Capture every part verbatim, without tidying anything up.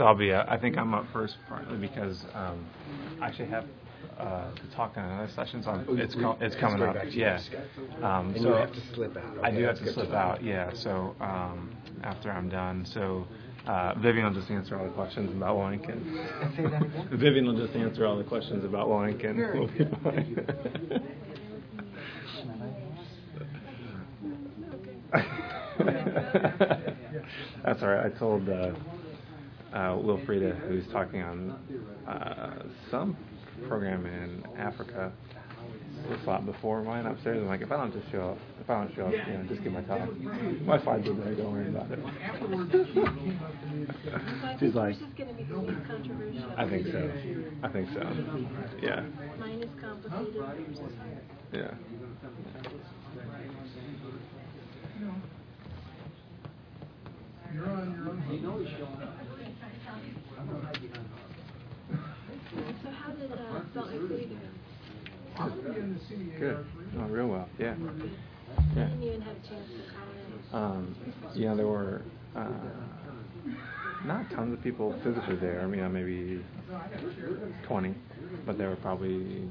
So I'll be. Uh, I think I'm up first partly because um, I actually have uh, to talk in another session, so I'm, Oh, it's we- co- it's coming up. Yeah. Um, And so you have to slip out. I Okay, do have that's to good slip know. out. Yeah. So um, after I'm done, so uh, Vivian will just answer all the questions about Warrington. Say that again? Vivian will just answer all the questions about Warrington. We'll be fine. That's all right. I told uh, uh, Wilfreda, who's talking on uh, some program in Africa, the slot before mine upstairs. I'm like, if I don't just show up, if I don't show up, you know, just give my talk. My slides are there. Don't worry about it. She's like, this is going to be the least controversial. I think so. I think so. Yeah. Mine is complicated. Yours is hard. Yeah. You're on your own. You know he's showing up. So how did uh, Salt Lake City go? Good. Oh, real well. Yeah. I Yeah. didn't even have a chance to call in. Um, yeah, there were uh, not tons of people physically there. I mean, uh, maybe twenty, but there were probably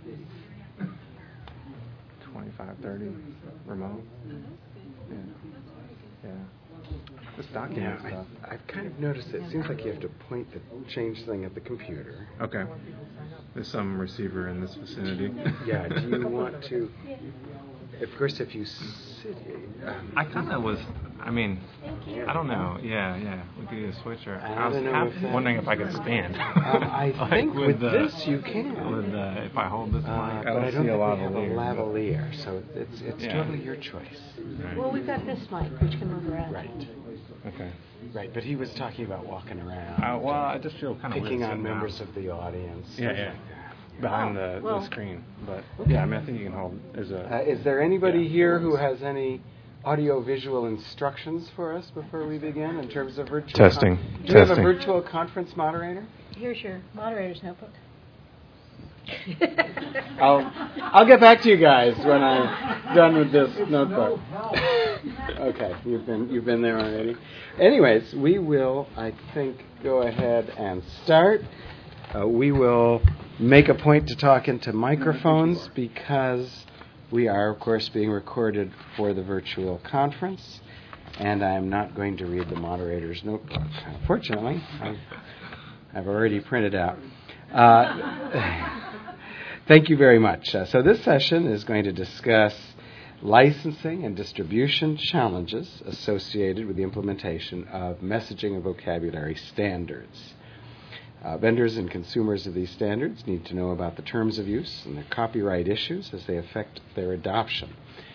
twenty-five, thirty remote. Yeah. Yeah. Just document Yeah, stuff. I, I've kind of noticed it. It seems like you have to point the change thing at the computer. Okay. There's some receiver in this vicinity. Yeah, do you want to... Of course, if you sit... Um, I kind of was, I mean, I don't know. Yeah, yeah. We could either switch or... I I was don't know half if that- wondering if I could stand. Um, I Like think with the- this you can. With the, if I hold this mic, Uh, I but don't I don't see a think lot we have of a lavalier, so it's it's Yeah. totally your choice. Right. Well, we've got this mic, which can move around. Right, Okay. right. But he was talking about walking around, Uh, well, I just feel kind of picking weird on sitting members down of the audience. Yeah, things yeah. like that. behind Oh, the, well. the screen. But Okay. yeah, I mean, I think you can hold. Is a Uh, is there anybody Yeah. here who has any audio-visual instructions for us before we begin in terms of virtual Testing. Con- Do you have a Testing. virtual conference moderator? Here's your moderator's notebook. I'll I'll get back to you guys when I'm done with this notebook. Okay, you've been you've been there already. Anyways, we will, I think, go ahead and start. Uh, we will make a point to talk into microphones because we are, of course, being recorded for the virtual conference, and I am not going to read the moderator's notebook. Unfortunately, I've, I've already printed out. Uh, Thank you very much. Uh, so this session is going to discuss licensing and distribution challenges associated with the implementation of messaging and vocabulary standards. Uh, vendors and consumers of these standards need to know about the terms of use and the copyright issues as they affect their adoption.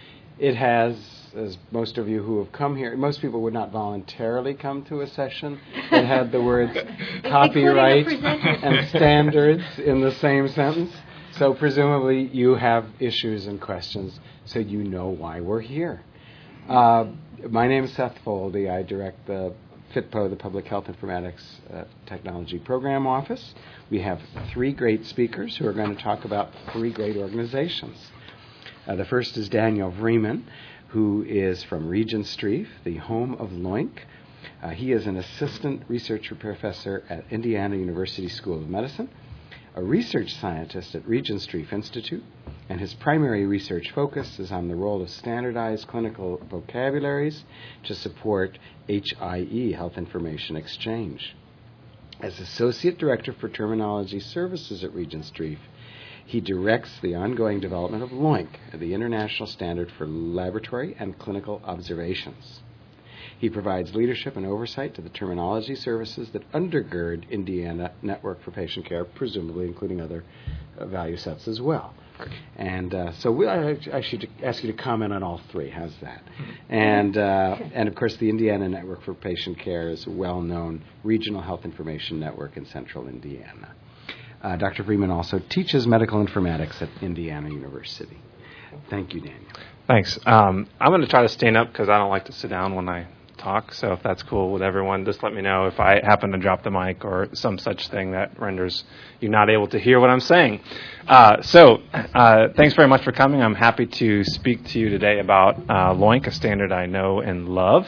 It has, as most of you who have come here, most people would not voluntarily come to a session that had the words copyright and standards in the same sentence. So presumably you have issues and questions, so you know why we're here. Uh, my name is Seth Foldy. I direct the FITPO, the Public Health Informatics uh, Technology Program Office. We have three great speakers who are going to talk about three great organizations. Uh, the first is Daniel Vreeman, who is from Regent Street, the home of Loink. Uh, he is an assistant research professor at Indiana University School of Medicine, a research scientist at Regent Street Institute, and his primary research focus is on the role of standardized clinical vocabularies to support H I E, Health Information Exchange. As Associate Director for Terminology Services at Regent Street, he directs the ongoing development of Loink, the international standard for laboratory and clinical observations. He provides leadership and oversight to the terminology services that undergird Indiana Network for Patient Care, presumably including other uh, value sets as well. And uh, so we, I, I should ask you to comment on all three. How's that? And, uh, and of course, the Indiana Network for Patient Care is a well-known regional health information network in central Indiana. Uh, Doctor Vreeman also teaches medical informatics at Indiana University. Thank you, Daniel. Thanks. Um, I'm going to try to stand up because I don't like to sit down when I talk. So if that's cool with everyone, just let me know if I happen to drop the mic or some such thing that renders you not able to hear what I'm saying. Uh, so uh, thanks very much for coming. I'm happy to speak to you today about uh, Loink, a standard I know and love.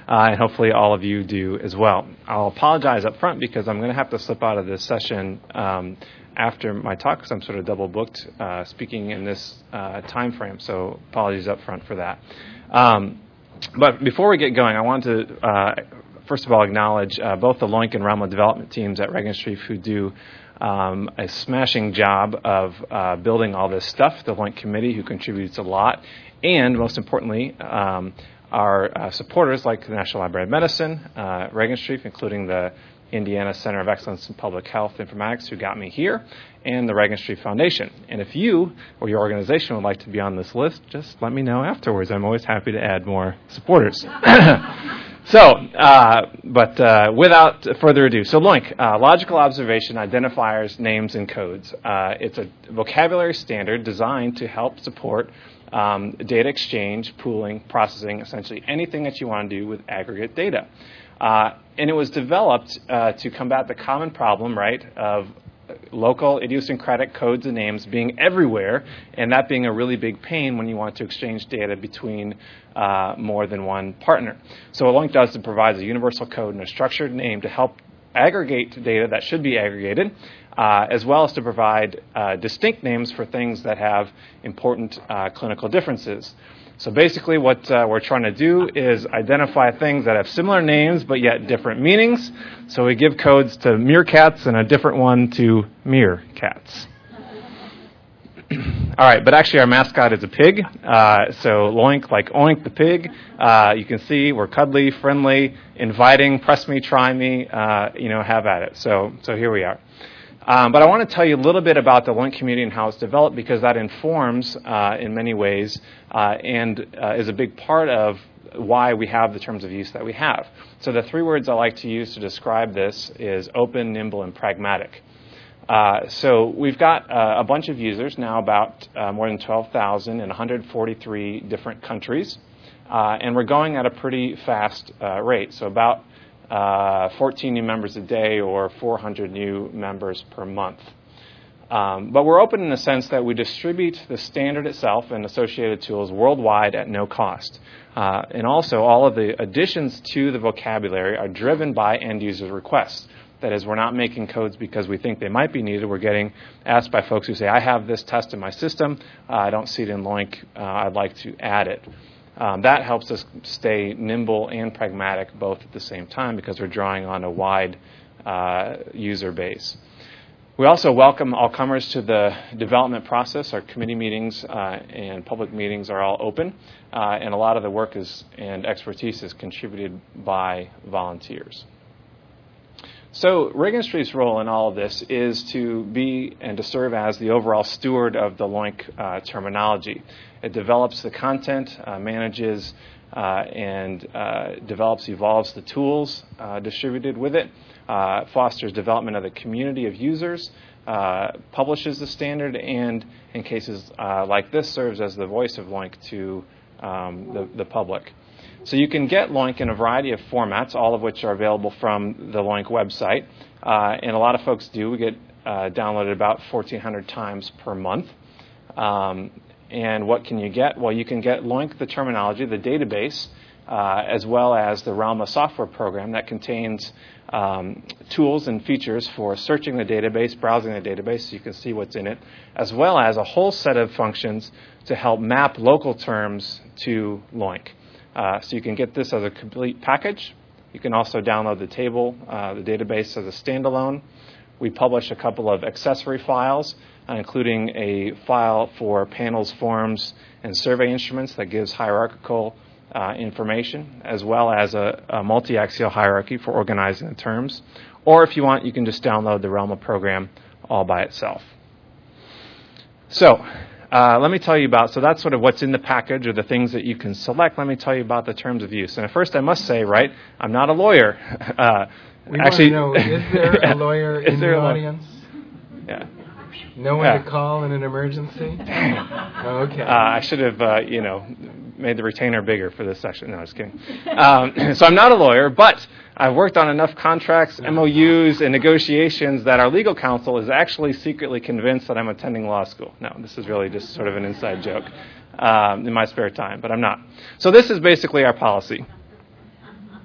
uh, and hopefully all of you do as well. I'll apologize up front because I'm going to have to slip out of this session um, after my talk because I'm sort of double booked uh, speaking in this uh, time frame, so apologies up front for that. Um, but before we get going, I want to uh, first of all acknowledge uh, both the Loink and Realm development teams at Regenstrief who do um, a smashing job of uh, building all this stuff, the Loink committee who contributes a lot, and most importantly, um, our uh, supporters like the National Library of Medicine, uh, Regenstrief, including the Indiana Center of Excellence in Public Health Informatics, who got me here, and the Regenstrief Foundation. And if you or your organization would like to be on this list, just let me know afterwards. I'm always happy to add more supporters. So, uh, but uh, without further ado, so Loink, uh, logical observation, identifiers, names, and codes. Uh, it's a vocabulary standard designed to help support um, data exchange, pooling, processing, essentially anything that you want to do with aggregate data. Uh, and it was developed uh, to combat the common problem, right, of local idiosyncratic codes and names being everywhere, and that being a really big pain when you want to exchange data between uh, more than one partner. So what Loink does is it provides a universal code and a structured name to help aggregate data that should be aggregated, uh, as well as to provide uh, distinct names for things that have important uh, clinical differences. So basically what uh, we're trying to do is identify things that have similar names but yet different meanings. So we give codes to meerkats and a different one to meerkats. All right, but actually our mascot is a pig. Uh, so Loink, like Oink the pig. Uh, you can see we're cuddly, friendly, inviting, press me, try me, uh, you know, have at it. So, so here we are. Um, but I want to tell you a little bit about the Loink community and how it's developed because that informs uh, in many ways uh, and uh, is a big part of why we have the terms of use that we have. So the three words I like to use to describe this is open, nimble, and pragmatic. Uh, so we've got uh, a bunch of users, now about uh, more than twelve thousand in one hundred forty-three different countries, uh, and we're going at a pretty fast uh, rate. So about Uh, fourteen new members a day or four hundred new members per month. Um, but we're open in the sense that we distribute the standard itself and associated tools worldwide at no cost. Uh, and also, all of the additions to the vocabulary are driven by end user requests. That is, we're not making codes because we think they might be needed. We're getting asked by folks who say, I have this test in my system. Uh, I don't see it in Loink. Uh, I'd like to add it. Um, that helps us stay nimble and pragmatic both at the same time because we're drawing on a wide uh, user base. We also welcome all comers to the development process. Our committee meetings uh, and public meetings are all open, uh, and a lot of the work is and expertise is contributed by volunteers. So Regenstrief's role in all of this is to be and to serve as the overall steward of the Loink uh, terminology. It develops the content, uh, manages uh, and uh, develops, evolves the tools uh, distributed with it, uh, fosters development of the community of users, uh, publishes the standard, and in cases uh, like this serves as the voice of Loink to um, the, the public. So you can get Loink in a variety of formats, all of which are available from the Loink website. Uh, and a lot of folks do. We get uh, downloaded about fourteen hundred times per month. Um, and what can you get? Well, you can get Loink, the terminology, the database, uh, as well as the Realma software program that contains um, tools and features for searching the database, browsing the database so you can see what's in it, as well as a whole set of functions to help map local terms to Loink. Uh, so you can get this as a complete package. You can also download the table, uh, the database as a standalone. We publish a couple of accessory files, uh, including a file for panels, forms, and survey instruments that gives hierarchical uh, information, as well as a, a multi-axial hierarchy for organizing the terms. Or if you want, you can just download the Realma program all by itself. So, Uh, let me tell you about, so that's sort of what's in the package or the things that you can select. Let me tell you about the terms of use. And at first I must say, right, I'm not a lawyer. Uh, we actually, want to know, is there a lawyer in the audience? Yeah. No one yeah. to call in an emergency? Okay. Uh, I should have, uh, you know, made the retainer bigger for this section. No, just kidding. Um, so I'm not a lawyer, but I've worked on enough contracts, M O Us, and negotiations that our legal counsel is actually secretly convinced that I'm attending law school. No, this is really just sort of an inside joke um, in my spare time, but I'm not. So this is basically our policy.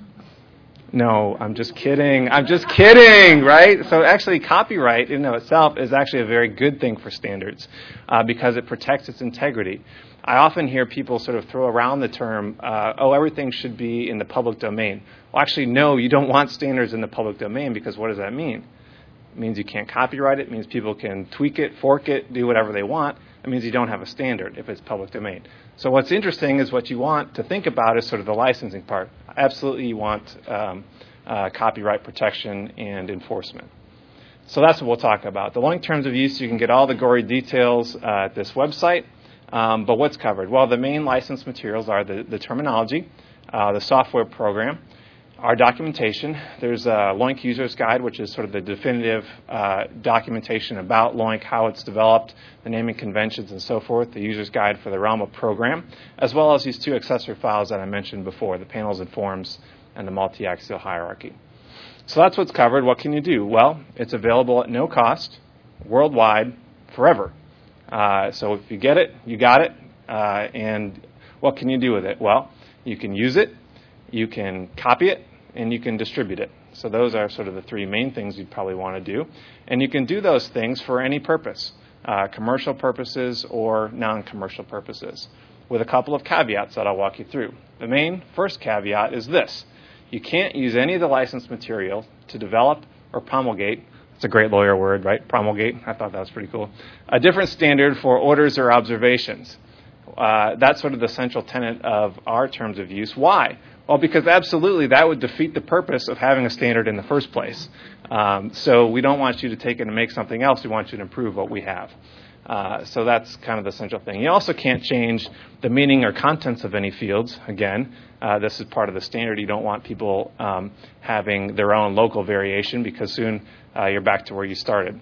No, I'm just kidding. I'm just kidding, right? So actually, copyright in and of itself is actually a very good thing for standards uh, because it protects its integrity. I often hear people sort of throw around the term, uh, oh, everything should be in the public domain. Well, actually, no, you don't want standards in the public domain because what does that mean? It means you can't copyright it. It means people can tweak it, fork it, do whatever they want. It means you don't have a standard if it's public domain. So what's interesting is what you want to think about is sort of the licensing part. Absolutely, you want um, uh, copyright protection and enforcement. So that's what we'll talk about. The LOINC terms of use, you can get all the gory details uh, at this website. Um, but what's covered? Well, the main license materials are the, the terminology, uh, the software program, our documentation. There's a LOINC User's Guide, which is sort of the definitive uh, documentation about LOINC, how it's developed, the naming conventions and so forth, the User's Guide for the RAMA program, as well as these two accessory files that I mentioned before, the panels and forms and the multi-axial hierarchy. So that's what's covered. What can you do? Well, it's available at no cost, worldwide, forever. Uh, so if you get it, you got it. Uh, and what can you do with it? Well, you can use it, you can copy it, and you can distribute it. So those are sort of the three main things you'd probably want to do. And you can do those things for any purpose, uh, commercial purposes or non-commercial purposes, with a couple of caveats that I'll walk you through. The main first caveat is this. You can't use any of the licensed material to develop or promulgate. It's a great lawyer word, right? Promulgate. I thought that was pretty cool. A different standard for orders or observations. Uh, that's sort of the central tenet of our terms of use. Why? Well, because absolutely that would defeat the purpose of having a standard in the first place. Um, so we don't want you to take it and make something else. We want you to improve what we have. Uh, so that's kind of the central thing. You also can't change the meaning or contents of any fields. Again, uh, this is part of the standard. You don't want people um, having their own local variation because soon uh, you're back to where you started.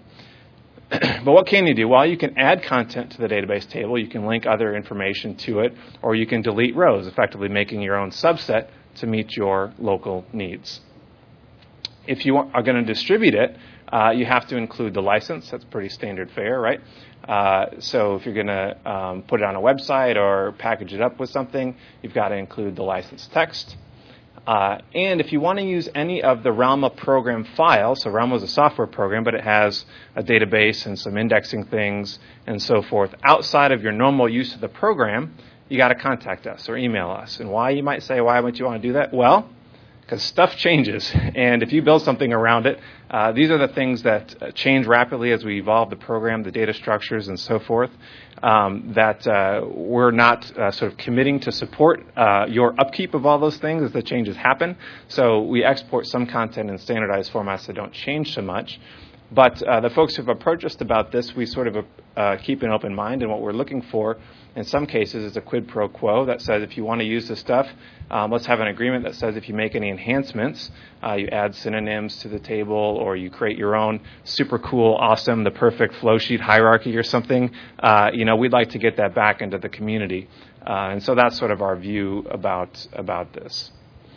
But what can you do? Well, you can add content to the database table. You can link other information to it, or you can delete rows, effectively making your own subset to meet your local needs. If you are going to distribute it, uh, you have to include the license. That's pretty standard fare, right? Uh, so if you're going to um, put it on a website or package it up with something, you've got to include the license text. Uh, and if you want to use any of the RAMA program files, so RAMA is a software program, but it has a database and some indexing things and so forth, outside of your normal use of the program, you got to contact us or email us. And why, you might say, why would you want to do that? Well, because stuff changes. And if you build something around it, uh, these are the things that uh, change rapidly as we evolve the program, the data structures, and so forth, um, that uh, we're not uh, sort of committing to support uh, your upkeep of all those things as the changes happen. So we export some content in standardized formats that don't change so much. But uh, the folks who have approached us about this, we sort of uh, keep an open mind, and what we're looking for in some cases is a quid pro quo that says if you want to use this stuff, um, let's have an agreement that says if you make any enhancements, uh, you add synonyms to the table or you create your own super cool, awesome, the perfect flow sheet hierarchy or something, uh, you know, we'd like to get that back into the community. Uh, and so that's sort of our view about, about this.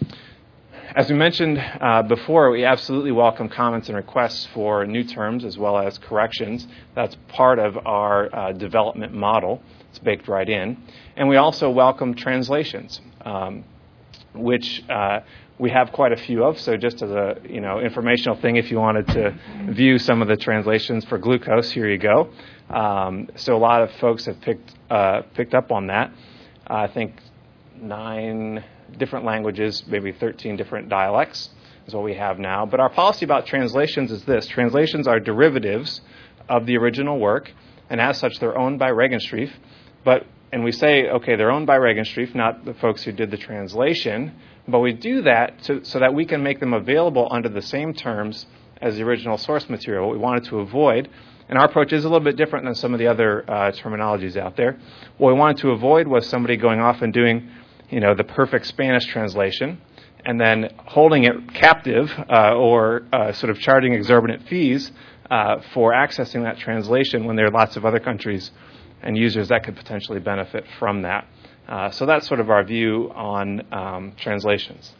As we mentioned uh, before, we absolutely welcome comments and requests for new terms as well as corrections. That's part of our uh, development model. It's baked right in. And we also welcome translations, um, which uh, we have quite a few of. So just as a you know informational thing, if you wanted to view some of the translations for glucose, here you go. Um, so a lot of folks have picked uh, picked up on that. Uh, I think nine different languages, maybe thirteen different dialects is what we have now. But our policy about translations is this. Translations are derivatives of the original work, and as such, they're owned by Regenstrief. But, and we say, okay, they're owned by Regenstrief, not the folks who did the translation, but we do that to, so that we can make them available under the same terms as the original source material. What we wanted to avoid, and our approach is a little bit different than some of the other uh, terminologies out there. What we wanted to avoid was somebody going off and doing you know, the perfect Spanish translation, and then holding it captive uh, or uh, sort of charging exorbitant fees uh, for accessing that translation when there are lots of other countries and users that could potentially benefit from that. Uh, so that's sort of our view on um, translations.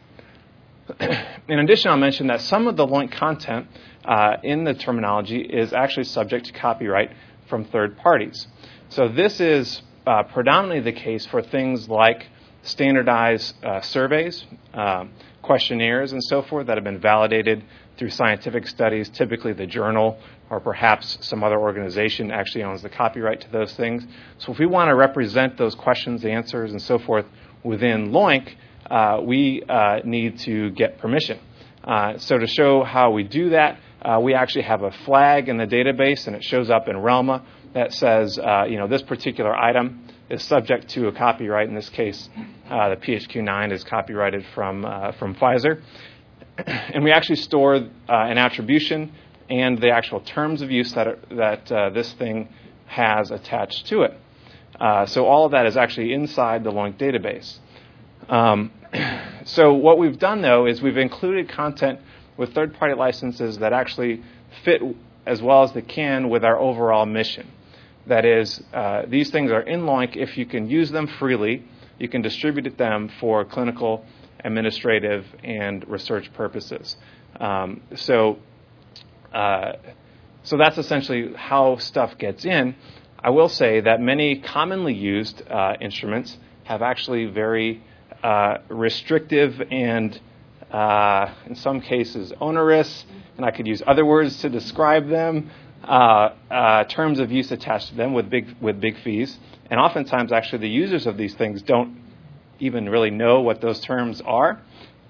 In addition, I'll mention that some of the LOINC content uh, in the terminology is actually subject to copyright from third parties. So this is uh, predominantly the case for things like standardized uh, surveys, uh, questionnaires and so forth that have been validated through scientific studies. Typically the journal or perhaps some other organization actually owns the copyright to those things. So if we want to represent those questions, answers, and so forth within LOINC, uh, we uh, need to get permission. Uh, so to show how we do that, uh, we actually have a flag in the database, and it shows up in RELMA that says, uh, you know, this particular item is subject to a copyright. In this case, uh, the P H Q nine is copyrighted from uh, from Pfizer. And we actually store uh, an attribution and the actual terms of use that are, that uh, this thing has attached to it. Uh, so all of that is actually inside the LOINC database. Um, so what we've done, though, is we've included content with third-party licenses that actually fit as well as they can with our overall mission. That is, uh, these things are in LOINC if you can use them freely. You can distribute them for clinical, administrative, and research purposes. Um, so, uh, so that's essentially how stuff gets in. I will say that many commonly used uh, instruments have actually very uh, restrictive and, uh, in some cases, onerous, and I could use other words to describe them, uh, uh, terms of use attached to them with big with big fees. And oftentimes, actually, the users of these things don't even really know what those terms are.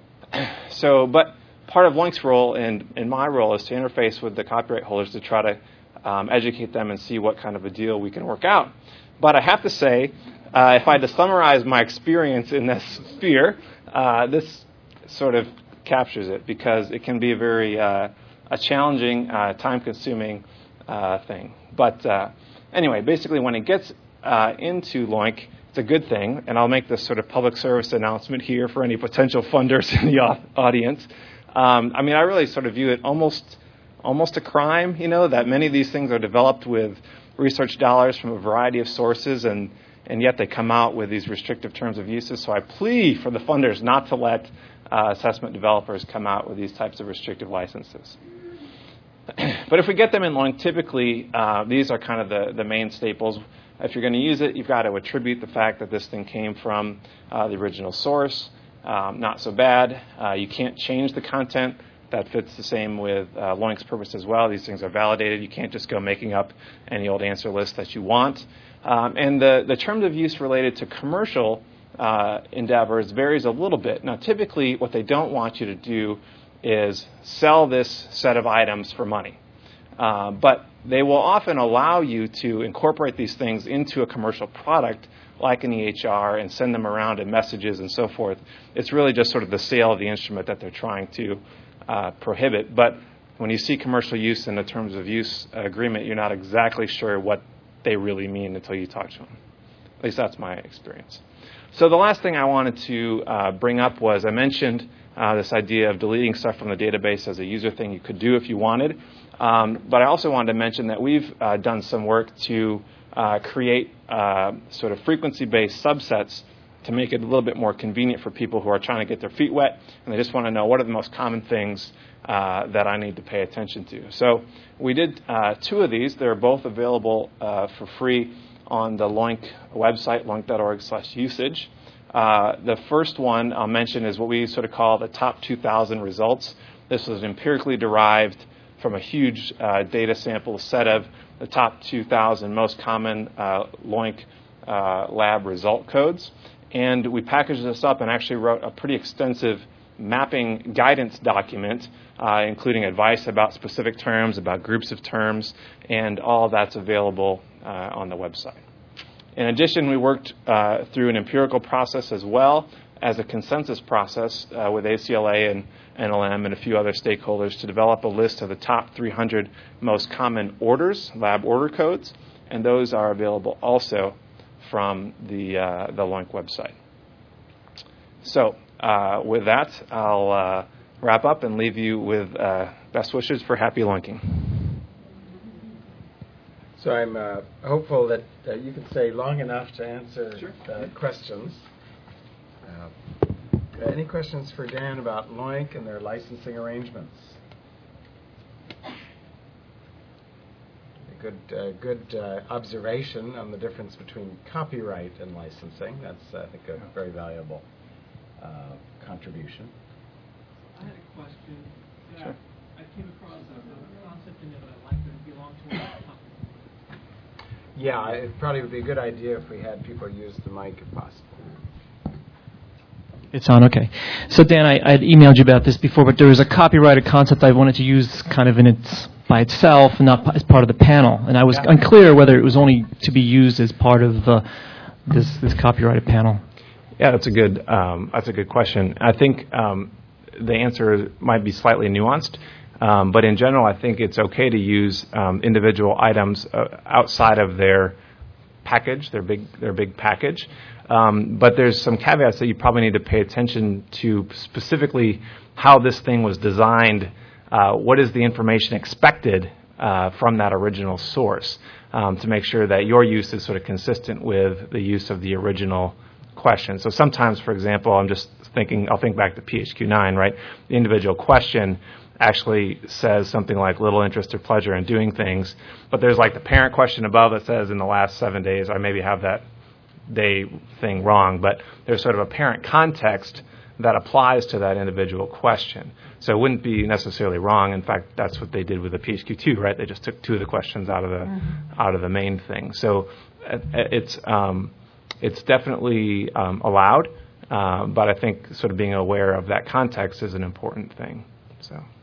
So, but part of LOINC's role and, and my role is to interface with the copyright holders to try to um, educate them and see what kind of a deal we can work out. But I have to say, uh, if I had to summarize my experience in this sphere, uh, this sort of captures it, because it can be a very uh, a challenging, uh, time-consuming uh, thing. But uh, anyway, basically, when it gets uh, into LOINC, it's a good thing, and I'll make this sort of public service announcement here for any potential funders in the audience. Um, I mean, I really sort of view it almost almost a crime, you know, that many of these things are developed with research dollars from a variety of sources, and, and yet they come out with these restrictive terms of uses. So I plead for the funders not to let uh, assessment developers come out with these types of restrictive licenses. But if we get them in LOINC, typically uh, these are kind of the, the main staples. If you're going to use it, you've got to attribute the fact that this thing came from uh, the original source. Um, not so bad. Uh, you can't change the content. That fits the same with uh, LOINC's purpose as well. These things are validated. You can't just go making up any old answer list that you want. Um, and the, the terms of use related to commercial uh, endeavors varies a little bit. Now, typically, what they don't want you to do is sell this set of items for money. Uh, but they will often allow you to incorporate these things into a commercial product like an E H R and send them around in messages and so forth. It's really just sort of the sale of the instrument that they're trying to uh, prohibit. But when you see commercial use in the terms of use agreement, you're not exactly sure what they really mean until you talk to them. At least that's my experience. So the last thing I wanted to uh, bring up was I mentioned uh, this idea of deleting stuff from the database as a user thing you could do if you wanted. Um, but I also wanted to mention that we've uh, done some work to uh, create uh, sort of frequency-based subsets to make it a little bit more convenient for people who are trying to get their feet wet, and they just want to know what are the most common things uh, that I need to pay attention to. So we did uh, two of these. They're both available uh, for free on the LOINC website, loinc dot org slash usage. Uh, the first one I'll mention is what we sort of call the top two thousand results. This was empirically derived from a huge uh, data sample set of the top two thousand most common uh, LOINC uh, lab result codes. And we packaged this up and actually wrote a pretty extensive mapping guidance document, uh, including advice about specific terms, about groups of terms, and all of that's available uh, on the website. In addition, we worked uh, through an empirical process as well as a consensus process uh, with A C L A and N L M and a few other stakeholders to develop a list of the top three hundred most common orders, lab order codes, and those are available also from the uh, the LOINC website. So uh, with that, I'll uh, wrap up and leave you with uh, best wishes for happy LOINCing. So I'm uh, hopeful that uh, you can stay long enough to answer Sure. uh, questions. Uh, any questions for Dan about LOINC and their licensing arrangements? A good, uh, good uh, observation on the difference between copyright and licensing. That's, I think, a very valuable uh, contribution. I had a question. Yeah, Sure. I came across a, a concept in it that I like that belonged to another company. Yeah, it probably would be a good idea if we had people use the mic if possible. It's on, okay. So Dan, I, I had emailed you about this before, but there was a copyrighted concept I wanted to use kind of in its by itself and not p- as part of the panel, and I was Yeah. unclear whether it was only to be used as part of uh, this this copyrighted panel. Yeah, that's a good um, that's a good question. I think um, the answer might be slightly nuanced, um, but in general, I think it's okay to use um, individual items uh, outside of their package, their big their big package. Um, but there's some caveats that you probably need to pay attention to, specifically how this thing was designed. Uh, what is the information expected uh, from that original source, um, to make sure that your use is sort of consistent with the use of the original question. So sometimes, for example, I'm just thinking, I'll think back to P H Q nine, right? The individual question actually says something like little interest or pleasure in doing things, but there's like the parent question above that says in the last seven days, I maybe have that day thing wrong, but there's sort of a parent context that applies to that individual question. So it wouldn't be necessarily wrong. In fact, that's what they did with the P H Q two, right? They just took two of the questions out of the mm-hmm. out of the main thing. So uh, it's um, it's definitely um, allowed, uh, but I think sort of being aware of that context is an important thing. So.